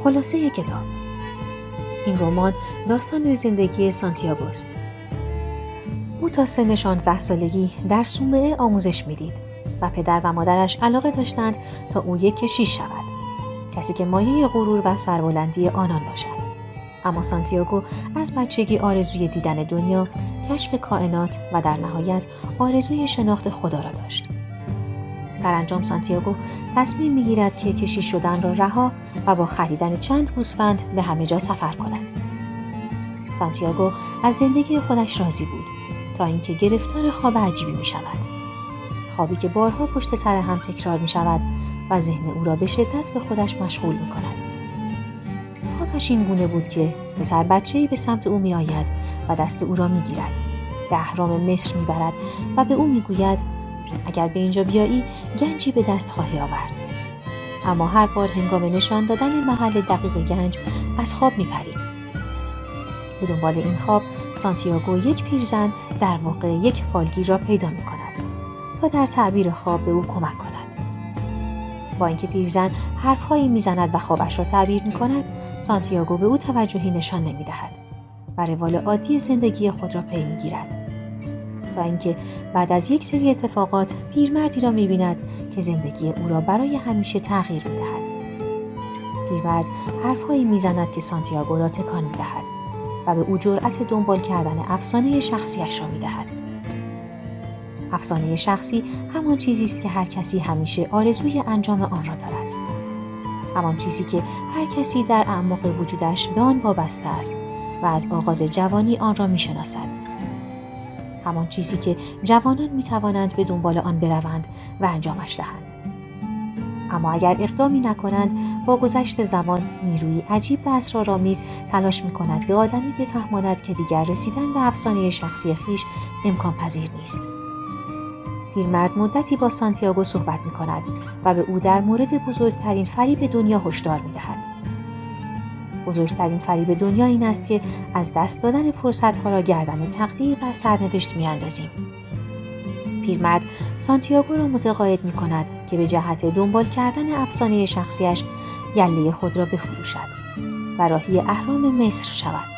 خلاصه کتاب. این رمان داستان زندگی سانتیاگو است. او تا سن 16 سالگی در صومعه آموزش می‌دید و پدر و مادرش علاقه داشتند تا او یک کشیش شود، کسی که مایه غرور و سربلندی آنان باشد. اما سانتیاگو از بچگی آرزوی دیدن دنیا، کشف کائنات و در نهایت آرزوی شناخت خدا را داشت. سرانجام سانتیاگو تصمیم می‌گیرد که کشیش شدن را رها و با خریدن چند گوسفند به همه جا سفر کند. سانتیاگو از زندگی خودش راضی بود تا اینکه گرفتار خواب عجیبی می‌شود. خوابی که بارها پشت سر هم تکرار می‌شود و ذهن او را به شدت به خودش مشغول می‌کند. خوابش این گونه بود که پسر بچه‌ای به سمت او می‌آید و دست او را می‌گیرد، به اهرام مصر می‌برد و به او می‌گوید اگر به اینجا بیایی گنجی به دست خواهی آورد. اما هر بار هنگام نشان دادن محل دقیق گنج از خواب می‌پرید. به دنبال این خواب سانتیاگو یک پیرزن، در واقع یک فالگیر را پیدا می‌کند تا در تعبیر خواب به او کمک کند. با اینکه پیرزن حرف‌هایی می‌زند و خوابش را تعبیر می‌کند، سانتیاگو به او توجهی نشان نمی‌دهد و روال عادی زندگی خود را پی می‌گیرد. تا اینکه بعد از یک سری اتفاقات پیرمردی را می‌بیند که زندگی او را برای همیشه تغییر می‌دهد. پیرمرد حرف‌هایی می‌زند که سانتیاگو را تکان می‌دهد و به او جرأت دنبال کردن افسانه شخصیش را می‌دهد. افسانه شخصی همان چیزی است که هر کسی همیشه آرزوی انجام آن را دارد. همان چیزی که هر کسی در اعماق وجودش به آن وابسته است و از آغاز جوانی آن را می‌شناسد. همان چیزی که جوانان می‌توانند به دنبال آن بروند و انجامش دهند. اما اگر اقدامی نکنند، با گذشت زمان نیروی عجیب و اسرارآمیز تلاش می‌کند به آدمی بفهماند که دیگر رسیدن به افسانه شخصی خویش امکان پذیر نیست. پیرمرد مدتی با سانتیاگو صحبت می‌کند و به او در مورد بزرگترین فریب دنیا هشدار می‌دهد. بزرگترین فریب دنیا این است که از دست دادن فرصت‌ها را گردن تقدیر و سرنوشت می‌اندازیم. پیرمرد سانتیاگو را متقاعد می‌کند که به جهت دنبال کردن افسانه شخصیش گله خود را بفروشد و راهی اهرام مصر شود.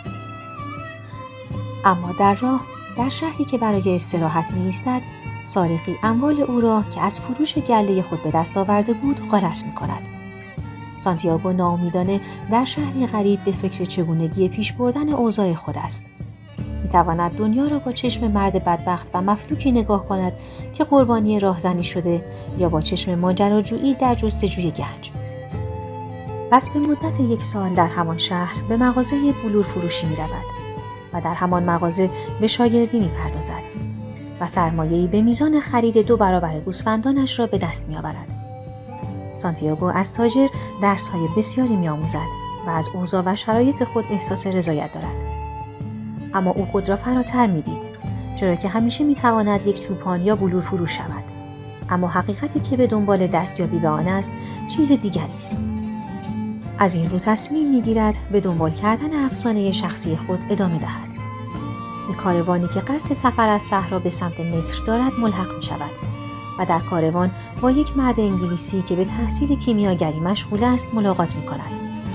اما در راه، در شهری که برای استراحت می‌ایستد، سارقی اموال او را که از فروش گله خود به دست آورده بود غارت می‌کند. سانتیاگو ناامیدانه در شهری غریب به فکر چگونگی پیش بردن اوضاع خود است. می‌تواند دنیا را با چشم مرد بدبخت و مفلوکی نگاه کند که قربانی راهزنی شده یا با چشم ماجراجویی در جستجوی گنج. پس به مدت 1 سال در همان شهر به مغازه بلور فروشی می‌رود و در همان مغازه به شاگردی می‌پردازد و سرمایه‌ای به میزان خرید 2 برابر گوسفندانش را به دست می‌آورد. سانتیاگو از تاجر درس‌های بسیاری می‌آموزد و از اوضاع و شرایط خود احساس رضایت دارد. اما او خود را فراتر می‌دید، چرا که همیشه می‌تواند یک چوپان یا بلور فروش شود. اما حقیقتی که به دنبال دستیابی به آن است، چیز دیگری است. از این رو تصمیم می‌گیرد به دنبال کردن افسانه شخصی خود ادامه دهد. به کاروانی که قصد سفر از صحرا به سمت مصر دارد ملحق می‌شود و در کاروان با یک مرد انگلیسی که به تحصیل کیمیاگری مشغول است ملاقات می‌کند.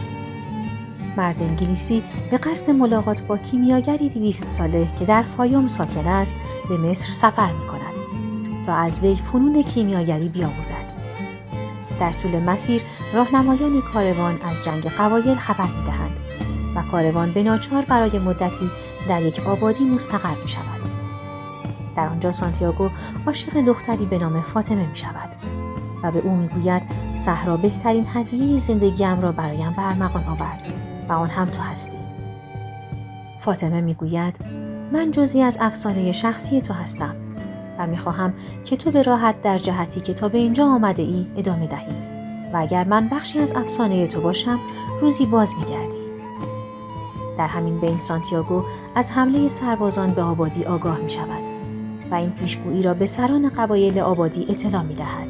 مرد انگلیسی به قصد ملاقات با کیمیاگری 200 ساله که در فایوم ساکن است به مصر سفر می‌کند تا از وی فنون کیمیاگری بیاموزد. در طول مسیر راهنمایان کاروان از جنگ قبایل خبر می‌دهند و کاروان به ناچار برای مدتی در یک آبادی مستقر می‌شود. در آنجا سانتیاگو عاشق دختری به نام فاطمه می‌شود و به او می‌گوید صحرا بهترین هدیه زندگیم را برایم به ارمغان آورد و آن هم تو هستی. فاطمه می‌گوید من جزئی از افسانه شخصی تو هستم و می‌خواهم که تو به راحت در جهتی که تا به اینجا آمده ای ادامه دهی و اگر من بخشی از افسانه تو باشم روزی باز می‌گردی. در همین بین سانتیاگو از حمله سربازان به آبادی آگاه می‌شود و این پیشگویی را به سران قبایل آبادی اطلاع می‌دهد.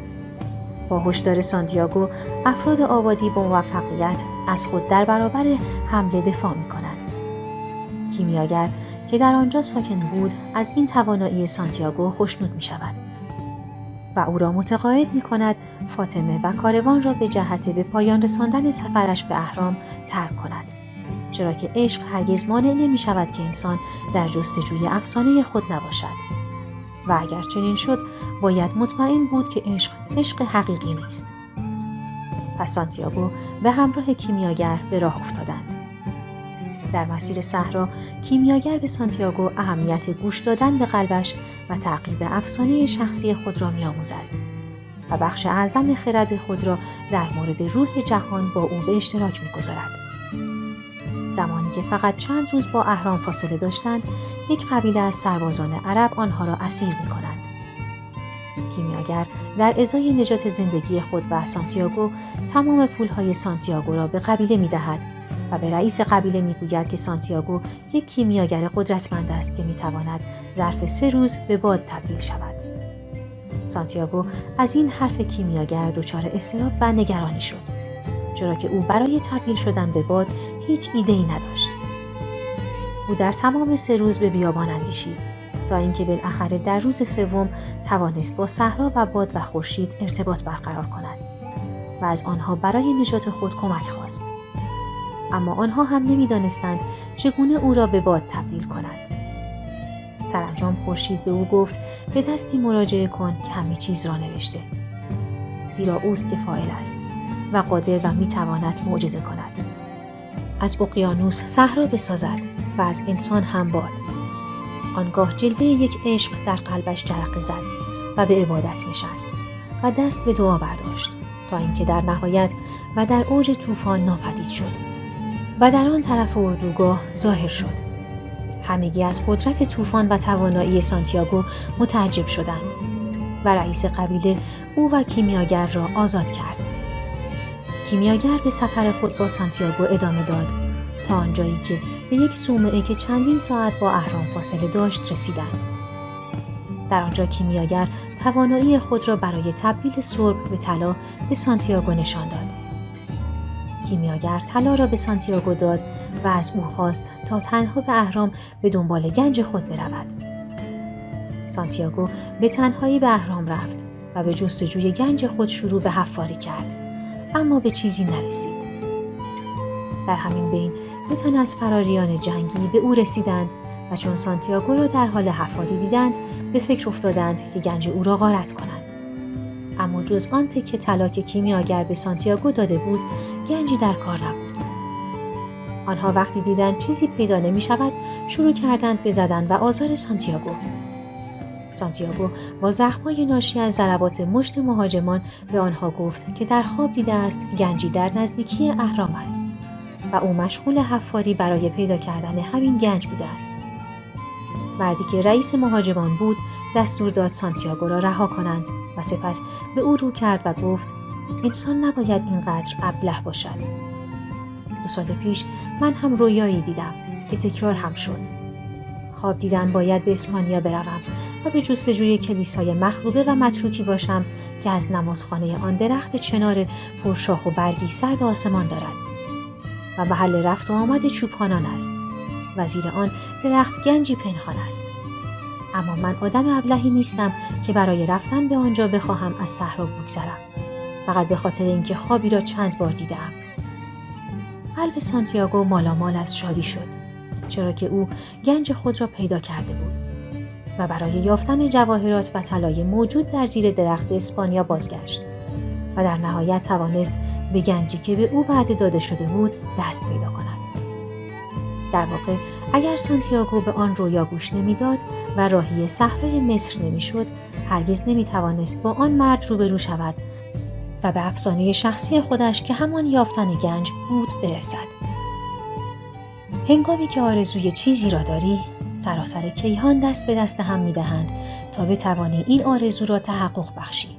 با هشدار سانتیاگو افراد آبادی با موفقیت از خود در برابر حمله دفاع می‌کنند. کیمیاگر که در آنجا ساکن بود از این توانایی سانتیاگو خوشنود می‌شود و او را متقاعد می‌کند فاطمه و کاروان را به جهت به پایان رساندن سفرش به اهرام ترک کند، چرا که عشق هرگز مانع نمی‌شود که انسان در جستجوی افسانه خود نباشد. و اگر چنین شد باید مطمئن بود که عشق حقیقی نیست. پس سانتیاگو به همراه کیمیاگر به راه افتادند. در مسیر صحرا کیمیاگر به سانتیاگو اهمیت گوش دادن به قلبش و تعقیب افسانه شخصی خود را می‌آموزد و بخش اعظم خرد خود را در مورد روح جهان با او به اشتراک می‌گذارد. زمانی که فقط چند روز با اهرام فاصله داشتند، یک قبیله از سربازان عرب آنها را اسیر می‌کنند. کیمیاگر در ازای نجات زندگی خود و سانتیاگو تمام پولهای سانتیاگو را به قبیله می‌دهد و به رئیس قبیله می‌گوید که سانتیاگو یک کیمیاگر قدرتمند است که می‌تواند ظرف 3 روز به باد تبدیل شود. سانتیاگو از این حرف کیمیاگر دچار اضطراب و نگرانی شد، چرا که او برای تبدیل شدن به باد هیچ ایده‌ای نداشت. او در تمام 3 روز به بیابان اندیشید تا اینکه بالاخره در روز 3 توانست با صحرا و باد و خورشید ارتباط برقرار کند و از آنها برای نجات خود کمک خواست. اما آنها هم نمی‌دانستند چگونه او را به باد تبدیل کنند. سرانجام خورشید به او گفت به دستی مراجعه کن که همه چیز را نوشته، زیرا اوست که فاعل است و قادر و می‌تواند معجزه کند. از اقیانوس صحرا بسازد و از انسان هم باد. آنگاه جلوه یک عشق در قلبش جرقه زد و به عبادت نشست و دست به دعا برداشت تا اینکه در نهایت و در اوج طوفان ناپدید شد و در آن طرف اردوگاه ظاهر شد. همگی از قدرت طوفان و توانایی سانتیاگو متعجب شدند و رئیس قبیله او و کیمیاگر را آزاد کرد. کیمیاگر به سفر خود با سانتیاگو ادامه داد تا آنجایی که به یک صومعه که چندین ساعت با اهرام فاصله داشت رسیدند. در آنجا کیمیاگر توانایی خود را برای تبدیل سرب به طلا به سانتیاگو نشان داد. کیمیاگر طلا را به سانتیاگو داد و از او خواست تا تنها به اهرام به دنبال گنج خود برود. سانتیاگو به تنهایی به اهرام رفت و به جستجوی گنج خود شروع به حفاری کرد، اما به چیزی نرسید. در همین بین 2 تن از فراریان جنگی به او رسیدند و چون سانتیاگو را در حال حفاری دیدند به فکر افتادند که گنج او را غارت کنند. اما جز آن تکه طلا که کیمیاگر به سانتیاگو داده بود گنجی در کار نبود. آنها وقتی دیدند چیزی پیدا نمی شود شروع کردند به زدن و آزار سانتیاگو. سانتیاگو با زخم‌های ناشی از ضربات مشت مهاجمان به آنها گفت که در خواب دیده است گنجی در نزدیکی اهرام است و او مشغول حفاری برای پیدا کردن همین گنج بوده است. مردی که رئیس مهاجمان بود دستور داد سانتیاگو را رها کنند و سپس به او رو کرد و گفت انسان نباید اینقدر ابله باشد. 2 سال پیش من هم رویایی دیدم که تکرار هم شد. خواب دیدم باید به اسپانیا بروم و به جستجوی کلیسای مخروبه و متروکی باشم که از نمازخانه آن درخت چنار پرشاخ و برگی سر به آسمان دارد و محل رفت و آمد چوپانان است و زیر آن درخت گنجی پنهان است. اما من آدم ابلهی نیستم که برای رفتن به آنجا بخواهم از صحرا بگذرم، فقط به خاطر اینکه خوابی را چند بار دیدم. قلب سانتیاگو مالامال از شادی شد، چرا که او گنج خود را پیدا کرده بود و برای یافتن جواهرات و طلای موجود در زیر درخت به اسپانیا بازگشت و در نهایت توانست به گنجی که به او وعده داده شده بود دست پیدا کند. در واقع اگر سانتیاگو به آن رویا گوش نمیداد و راهی صحرای مصر نمیشد، هرگز نمیتوانست با آن مرد روبرو شود و به افسانه شخصی خودش که همان یافتن گنج بود برسد. هنگامی که آرزوی چیزی را داری، سراسر کیهان دست به دست هم می‌دهند تا بتوانی این آرزو را تحقق بخشی.